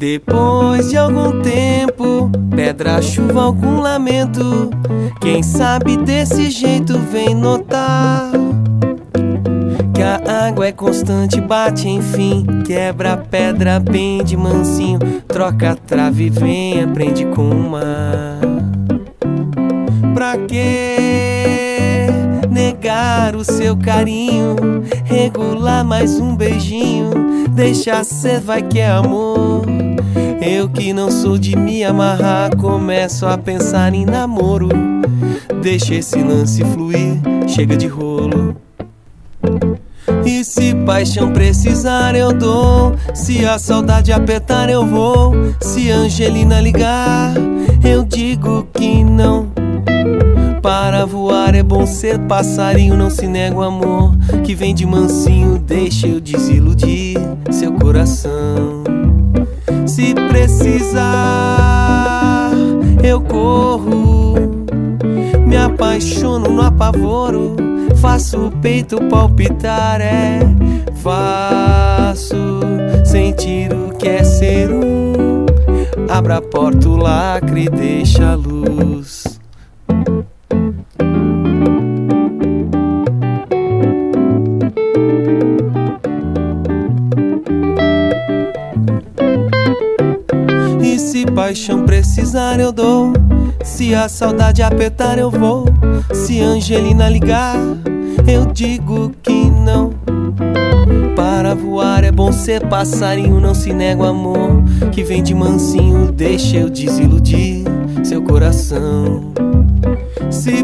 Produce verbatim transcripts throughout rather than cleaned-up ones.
Depois de algum tempo, pedra, chuva, algum lamento, quem sabe desse jeito vem notar que a água é constante, bate enfim, quebra a pedra bem de mansinho, troca a trave, vem, aprende com o mar. Pra que negar o seu carinho, regular mais um beijinho, deixa ser, vai que é amor. Eu que não sou de me amarrar, começo a pensar em namoro. Deixa esse lance fluir, chega de rolo. E se paixão precisar eu dou, se a saudade apertar eu vou, se Angelina ligar eu digo que não. Para voar é bom ser passarinho, não se nega o amor que vem de mansinho, deixa eu desiludir seu coração. Se precisar eu corro, me apaixono no apavoro, faço o peito palpitar, é faço sentir o que é ser um. Abra a porta, o lacre, deixa a luz. E se paixão precisar eu dou, se a saudade apertar eu vou, se Angelina ligar eu digo que não. Para voar é bom ser passarinho, não se nega o amor que vem de mansinho, deixa eu desiludir seu coração. Se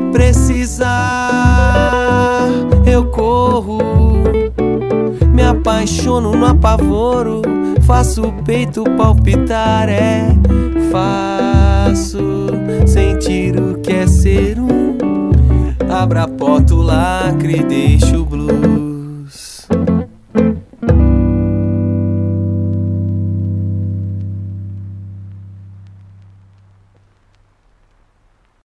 precisar eu corro, me apaixono no apavoro, faço o peito palpitar, é faço sentir o que é ser um. Abra a porta, o lacre, deixa o blues.